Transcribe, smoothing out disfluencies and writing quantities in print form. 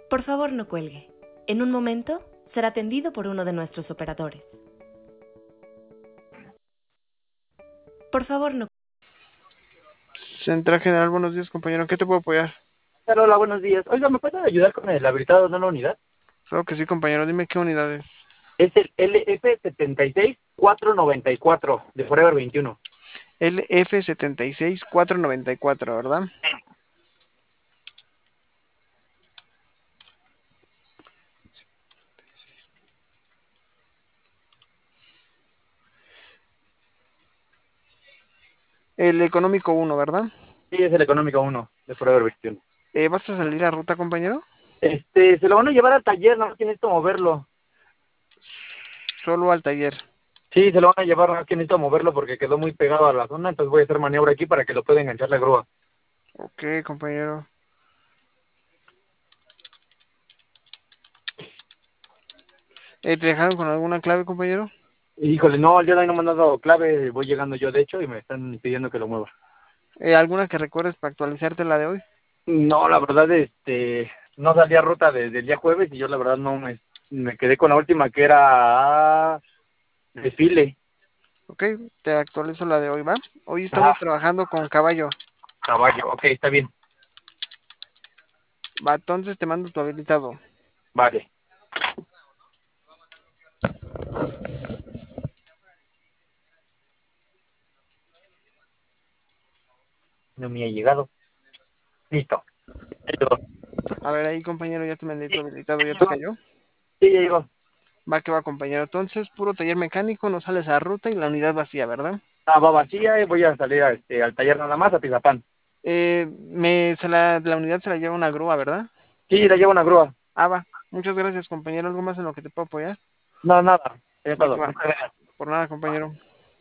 Por favor, no cuelgue. En un momento será atendido por uno de nuestros operadores. Por favor, no. Central General, buenos días, compañero. ¿En qué te puedo apoyar? Hola, buenos días. Oiga, ¿me puede ayudar con el habilitado de una unidad? Claro que sí, compañero. Dime qué unidades. Es el LF76494 de Forever 21. LF76494, ¿verdad? El económico uno, ¿verdad? Sí, es el económico 1 de Forever 21. ¿Vas a salir a ruta, compañero? Se lo van a llevar al taller, no necesito moverlo. Solo al taller. Sí, se lo van a llevar, no necesito moverlo porque quedó muy pegado a la zona, entonces voy a hacer maniobra aquí para que lo pueda enganchar la grúa. Ok, compañero. ¿Te dejaron con alguna clave, compañero? Híjole, no, el día de hoy no me han dado clave, voy llegando yo de hecho y me están pidiendo que lo mueva. ¿Alguna que recuerdes para actualizarte la de hoy? No, la verdad, no salí a ruta desde el día jueves y yo la verdad no me quedé con la última que era desfile. Ok, te actualizo la de hoy, ¿va? Hoy estamos Ajá, trabajando con caballo. caballo, ok, está bien, Va, entonces te mando tu habilitado. vale. No me ha llegado. Listo. Ya llegó. A ver, ahí, compañero, ya te mandé tu habilitado, ¿ya te Llegó. cayó? Sí, ya llegó. Va que va, compañero. Entonces, puro taller mecánico, no sales a ruta y la unidad vacía, ¿verdad? Ah, va vacía y voy a salir al taller nada más a Tizapán. La unidad se la lleva una grúa, ¿verdad? Sí, la llevo una grúa. Ah, va. Muchas gracias, compañero. ¿Algo más en lo que te puedo apoyar? No, nada. Ya Va que todo. va. Muchas gracias. Por nada, compañero.